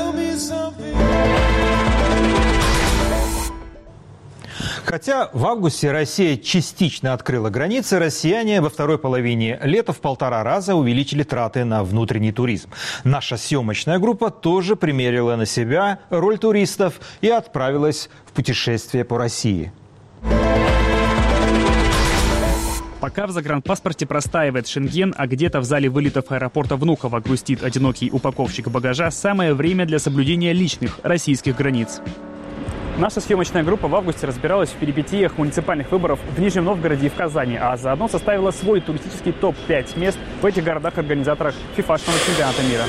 Хотя в августе Россия частично открыла границы, россияне во второй половине лета в 1,5 раза увеличили траты на внутренний туризм. Наша съемочная группа тоже примерила на себя роль туристов и отправилась в путешествие по России. Пока в загранпаспорте простаивает Шенген, а где-то в зале вылетов аэропорта Внуково грустит одинокий упаковщик багажа, самое время для соблюдения личных российских границ. Наша съемочная группа в августе разбиралась в перипетиях муниципальных выборов в Нижнем Новгороде и в Казани, а заодно составила свой туристический топ-5 мест в этих городах-организаторах фифашного чемпионата мира.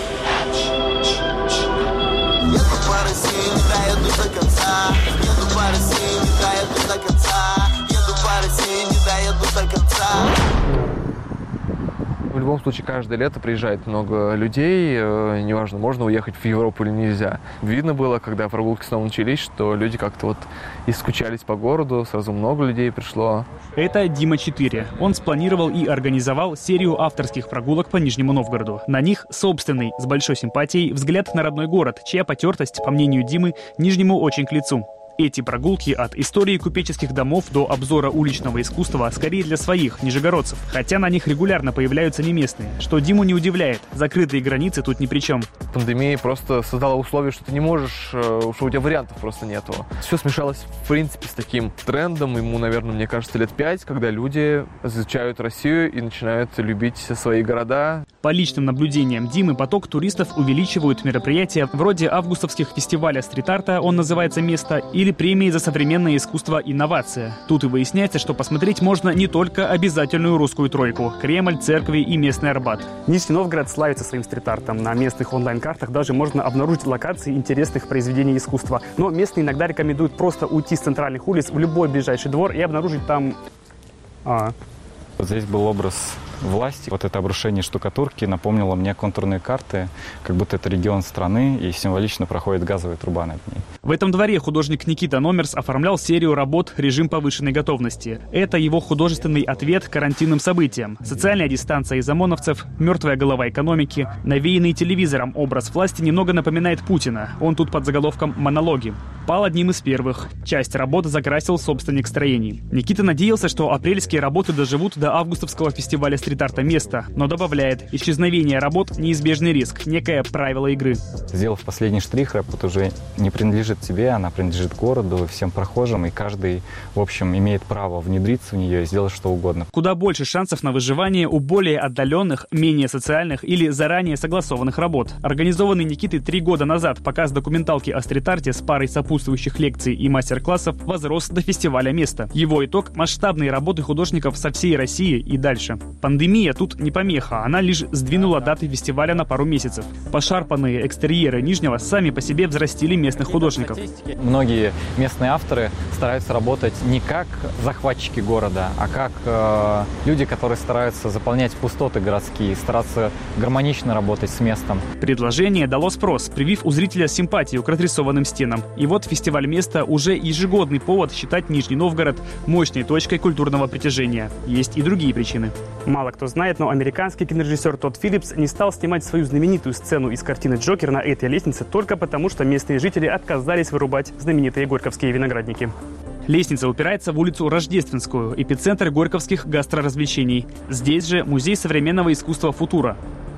В любом случае, каждое лето приезжает много людей, неважно, можно уехать в Европу или нельзя. Видно было, когда прогулки снова начались, что люди как-то вот и скучались по городу, сразу много людей пришло. Это Дима 4. Он спланировал и организовал серию авторских прогулок по Нижнему Новгороду. На них собственный, с большой симпатией, взгляд на родной город, чья потертость, по мнению Димы, Нижнему очень к лицу. Эти прогулки от истории купеческих домов до обзора уличного искусства скорее для своих, нижегородцев. Хотя на них регулярно появляются не местные. Что Диму не удивляет, закрытые границы тут ни при чем. Пандемия просто создала условия, что ты не можешь, что у тебя вариантов просто нету. Все смешалось, в принципе, с таким трендом. Ему, наверное, мне кажется, лет 5, когда люди изучают Россию и начинают любить свои города. По личным наблюдениям Димы, поток туристов увеличивают мероприятия вроде августовских фестиваля стрит-арта, он называется «Место», или премии за современное искусство «Инновация». Тут и выясняется, что посмотреть можно не только обязательную русскую тройку – Кремль, церкви и местный Арбат. Нижний Новгород славится своим стрит-артом. На местных онлайн-картах даже можно обнаружить локации интересных произведений искусства. Но местные иногда рекомендуют просто уйти с центральных улиц в любой ближайший двор и обнаружить там... Вот здесь был образ власти. Вот это обрушение штукатурки напомнило мне контурные карты, как будто это регион страны, и символично проходит газовая труба над ней. В этом дворе художник Никита Номерс оформлял серию работ «Режим повышенной готовности». Это его художественный ответ карантинным событиям. Социальная дистанция из ОМОНовцев, мертвая голова экономики, навеянный телевизором образ власти немного напоминает Путина. Он тут под заголовком «Монологи». Пал одним из первых. Часть работы закрасил собственник строений. Никита надеялся, что апрельские работы доживут до августовского фестиваля стрит-арта «Место», но добавляет, исчезновение работ – неизбежный риск, некое правило игры. Сделав последний штрих, работа уже не принадлежит тебе, она принадлежит городу, всем прохожим, и каждый, в общем, имеет право внедриться в нее и сделать что угодно. Куда больше шансов на выживание у более отдаленных, менее социальных или заранее согласованных работ. Организованный Никитой 3 года назад показ документалки о стрит-арте с парой сопутствующих лекций и мастер-классов возрос до фестиваля «Место». Его итог – масштабные работы художников со всей России и дальше. Пандемия тут не помеха, она лишь сдвинула даты фестиваля на пару месяцев. Пошарпанные экстерьеры Нижнего сами по себе взрастили местных художников. Многие местные авторы стараются работать не как захватчики города, а как люди, которые стараются заполнять пустоты городские, стараться гармонично работать с местом. Предложение дало спрос, привив у зрителя симпатию к разрисованным стенам. И вот фестиваль «Место» уже ежегодный повод считать Нижний Новгород мощной точкой культурного притяжения. Есть и другие причины. Мало кто знает, но американский кинорежиссер Тодд Филлипс не стал снимать свою знаменитую сцену из картины «Джокер» на этой лестнице только потому, что местные жители отказались вырубать знаменитые горьковские виноградники. Лестница упирается в улицу Рождественскую, эпицентр горьковских гастроразвлечений. Здесь же музей современного искусства «Футура».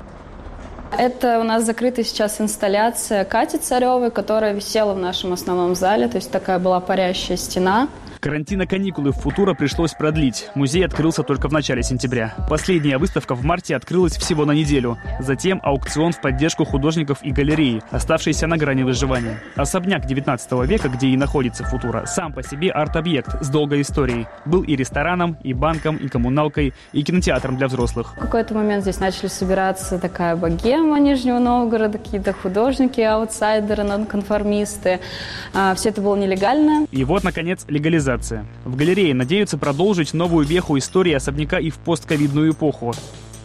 Это у нас закрытая сейчас инсталляция Кати Царевой, которая висела в нашем основном зале. То есть такая была парящая стена. Карантин и каникулы в Футуро пришлось продлить. Музей открылся только в начале сентября. Последняя выставка в марте открылась всего на неделю. Затем аукцион в поддержку художников и галереи, оставшиеся на грани выживания. Особняк 19 века, где и находится Футуро, сам по себе арт-объект с долгой историей. Был и рестораном, и банком, и коммуналкой, и кинотеатром для взрослых. В какой-то момент здесь начали собираться такая богема Нижнего Новгорода, какие-то художники, аутсайдеры, нонконформисты. Все это было нелегально. И вот, наконец, легализация. В галерее надеются продолжить новую веху истории особняка и в постковидную эпоху.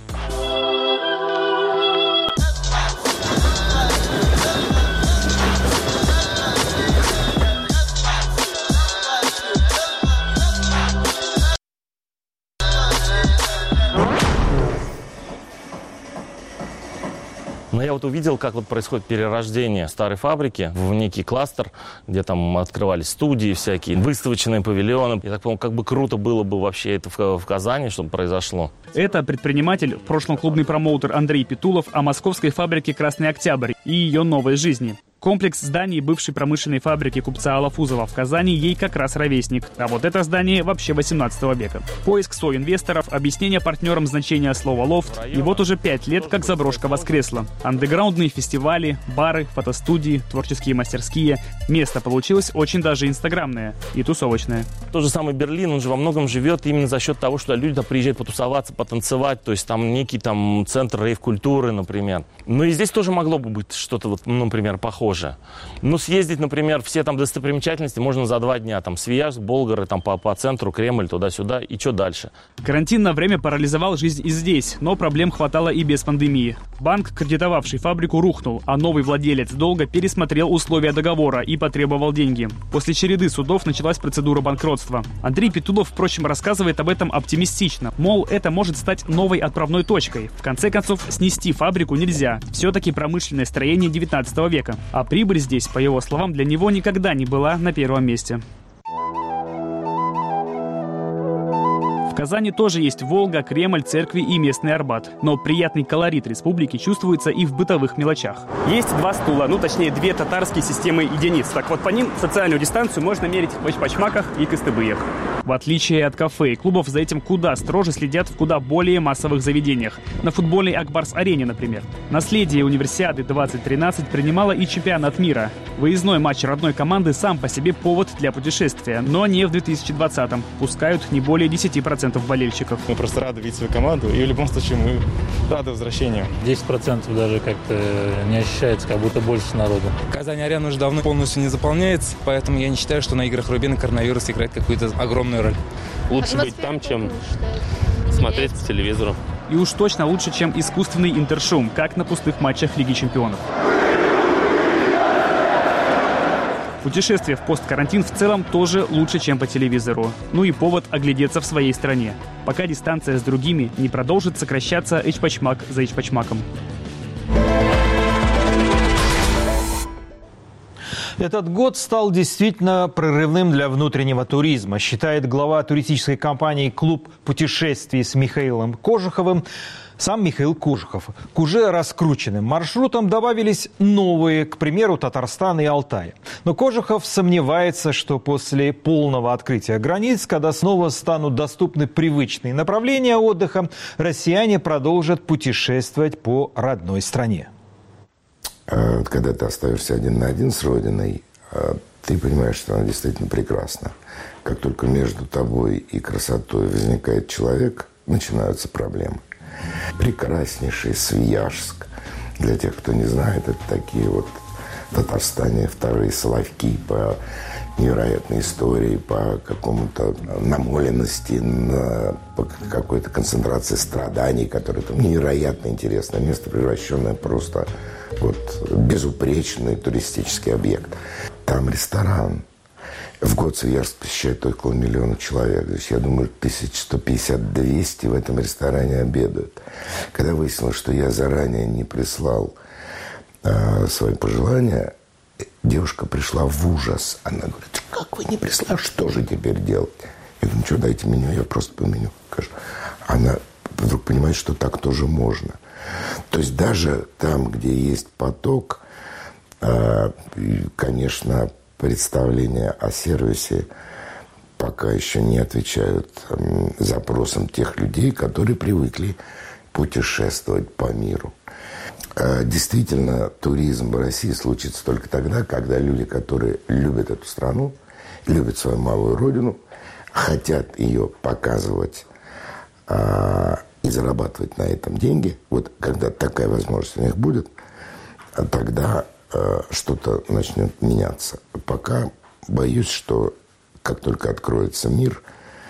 Но я вот увидел, как вот происходит перерождение старой фабрики в некий кластер, где там открывались студии всякие, выставочные павильоны. Я так понял, как бы круто было бы вообще это в Казани, чтобы произошло. Это предприниматель, в прошлом клубный промоутер Андрей Петулов о московской фабрике «Красный Октябрь» и ее новой жизни. Комплекс зданий бывшей промышленной фабрики купца Алафузова в Казани ей как раз ровесник. А вот это здание вообще 18 века. Поиск соинвесторов, объяснение партнерам значения слова «лофт». И вот уже 5 лет как заброшка воскресла. Андеграундные фестивали, бары, фотостудии, творческие мастерские. Место получилось очень даже инстаграмное и тусовочное. Тот же самый Берлин, он же во многом живет именно за счет того, что люди там приезжают потусоваться, потанцевать. То есть там некий там центр рейв-культуры, например. Ну и здесь тоже могло бы быть что-то, вот, например, похожее. Ну, съездить, например, все там достопримечательности можно за 2 дня. Там Свияжск, Болгары, там по центру, Кремль, туда-сюда. И что дальше? Карантин на время парализовал жизнь и здесь, но проблем хватало и без пандемии. Банк, кредитовавший фабрику, рухнул, а новый владелец долга пересмотрел условия договора и потребовал деньги. После череды судов началась процедура банкротства. Андрей Петулов, впрочем, рассказывает об этом оптимистично. Мол, это может стать новой отправной точкой. В конце концов, снести фабрику нельзя. Все-таки промышленное строение 19 века. А прибыль здесь, по его словам, для него никогда не была на первом месте. В Казани тоже есть Волга, Кремль, церкви и местный Арбат. Но приятный колорит республики чувствуется и в бытовых мелочах. Есть 2 стула, ну точнее 2 татарские системы единиц. Так вот по ним социальную дистанцию можно мерить в Эчпочмаках и Кыстыбыях. В отличие от кафе и клубов, за этим куда строже следят в куда более массовых заведениях. На футбольной Акбарс-арене, например. Наследие Универсиады 2013 принимало и чемпионат мира. Выездной матч родной команды сам по себе повод для путешествия, но не в 2020-м. Пускают не более 10% болельщиков. Мы просто рады видеть свою команду, и в любом случае мы рады возвращению. 10% даже как-то не ощущается, как будто больше народу. Казань-арена уже давно полностью не заполняется, поэтому я не считаю, что на играх Рубина коронавирус играет какую-то огромную роль. Лучше быть там, чем смотреть по телевизору. И уж точно лучше, чем искусственный интершум, как на пустых матчах Лиги чемпионов. Путешествие в посткарантин в целом тоже лучше, чем по телевизору. Ну и повод оглядеться в своей стране. Пока дистанция с другими не продолжит сокращаться эчпочмак за эчпочмаком. Этот год стал действительно прорывным для внутреннего туризма, считает глава туристической компании «Клуб путешествий» с Михаилом Кожуховым. Сам Михаил Кожухов. К уже раскрученным маршрутам добавились новые, к примеру, Татарстан и Алтай. Но Кожухов сомневается, что после полного открытия границ, когда снова станут доступны привычные направления отдыха, россияне продолжат путешествовать по родной стране. Когда ты остаешься один на один с Родиной, ты понимаешь, что она действительно прекрасна. Как только между тобой и красотой возникает человек, начинаются проблемы. Прекраснейший Свияжск. Для тех, кто не знает, это такие вот в Татарстане вторые Соловки по невероятной истории, по какому-то намоленности, по какой-то концентрации страданий, которые там невероятно интересное место, превращенное просто вот безупречный туристический объект. Там ресторан. В год Свияжск посещает около 1 миллиона человек. То есть, я думаю, 1150-200 в этом ресторане обедают. Когда выяснилось, что я заранее не прислал свои пожелания, девушка пришла в ужас. Она говорит: как вы не прислали? Что же теперь делать? Я говорю: ну что, дайте меню, я просто по меню покажу. Она вдруг понимает, что так тоже можно. То есть даже там, где есть поток, конечно, представление о сервисе пока еще не отвечают запросам тех людей, которые привыкли путешествовать по миру. Действительно, туризм в России случится только тогда, когда люди, которые любят эту страну, любят свою малую родину, хотят ее показывать и зарабатывать на этом деньги. Вот когда такая возможность у них будет, тогда что-то начнет меняться. Пока боюсь, что как только откроется мир,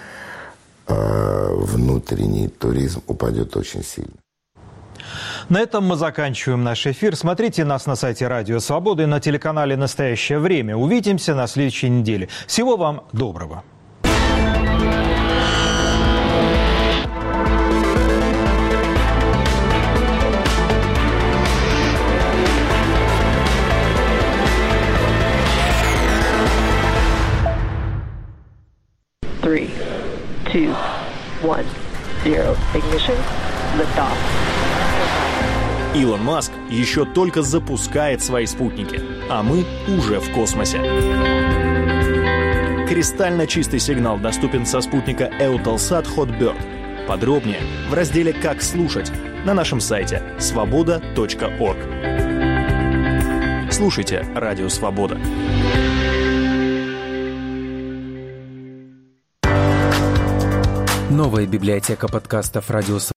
внутренний туризм упадет очень сильно. На этом мы заканчиваем наш эфир. Смотрите нас на сайте Радио Свобода и на телеканале «Настоящее время». Увидимся на следующей неделе. Всего вам доброго. Three, two, one, zero. Ignition. Liftoff. Илон Маск еще только запускает свои спутники, а мы уже в космосе. Кристально чистый сигнал доступен со спутника Eutelsat Hotbird. Подробнее в разделе «Как слушать» на нашем сайте svoboda.org. Слушайте Радио Свобода. Новая библиотека подкастов «Радио Свобода»